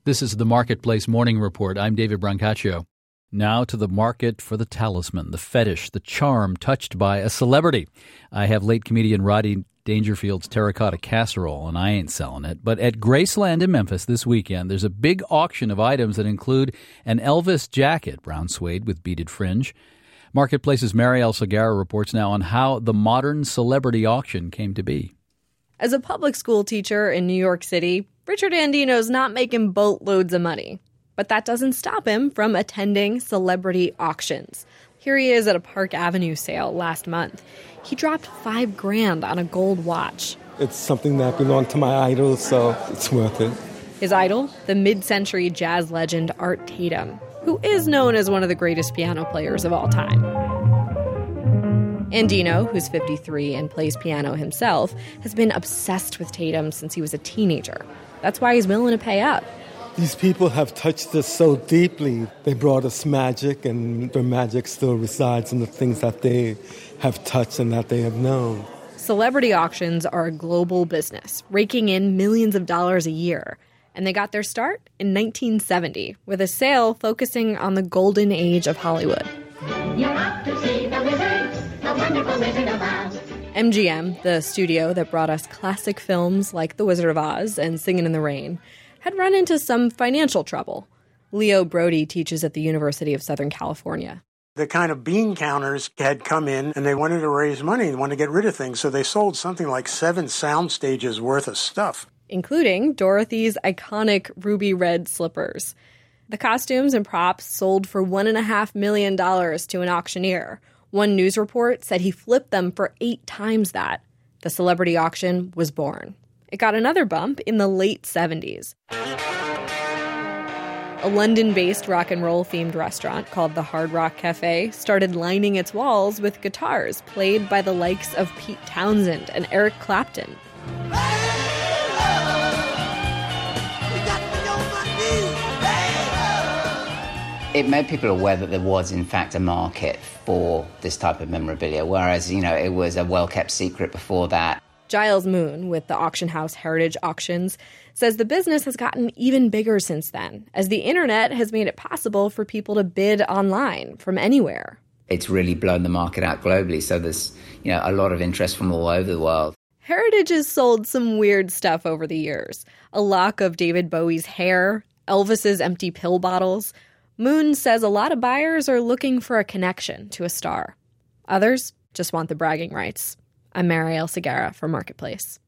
This is the Marketplace Morning Report. I'm David Brancaccio. Now to the market for the talisman, the fetish, the charm touched by a celebrity. I have late comedian Rodney Dangerfield's terracotta casserole, and I ain't selling it. But at Graceland in Memphis this weekend, there's a big auction of items that include an Elvis jacket, brown suede with beaded fringe. Marketplace's Marielle Segarra reports now on how the modern celebrity auction came to be. As a public school teacher in New York City, Richard Andino's not making boatloads of money. But that doesn't stop him from attending celebrity auctions. Here he is at a Park Avenue sale last month. He dropped $5,000 on a gold watch. It's something that belonged to my idol, so it's worth it. His idol, the mid-century jazz legend Art Tatum, who is known as one of the greatest piano players of all time. Andino, who's 53 and plays piano himself, has been obsessed with Tatum since he was a teenager. That's why he's willing to pay up. These people have touched us so deeply. They brought us magic, and their magic still resides in the things that they have touched and that they have known. Celebrity auctions are a global business, raking in millions of dollars a year. And they got their start in 1970 with a sale focusing on the golden age of Hollywood. You're out to see the wizard, the wonderful Wizard of Oz. MGM, the studio that brought us classic films like The Wizard of Oz and Singin' in the Rain, had run into some financial trouble. Leo Brody teaches at the University of Southern California. The kind of bean counters had come in, and they wanted to raise money and wanted to get rid of things, so they sold something like 7 sound stages worth of stuff, including Dorothy's iconic ruby red slippers. The costumes and props sold for $1.5 million to an auctioneer. One news report said he flipped them for 8 times that. The celebrity auction was born. It got another bump in the late 70s. A London-based rock and roll-themed restaurant called the Hard Rock Cafe started lining its walls with guitars played by the likes of Pete Townsend and Eric Clapton. It made people aware that there was, in fact, a market for this type of memorabilia, whereas, it was a well-kept secret before that. Giles Moon, with the auction house Heritage Auctions, says the business has gotten even bigger since then, as the internet has made it possible for people to bid online from anywhere. It's really blown the market out globally, so there's, a lot of interest from all over the world. Heritage has sold some weird stuff over the years. A lock of David Bowie's hair, Elvis's empty pill bottles. Moon says a lot of buyers are looking for a connection to a star. Others just want the bragging rights. I'm Marielle Segarra for Marketplace.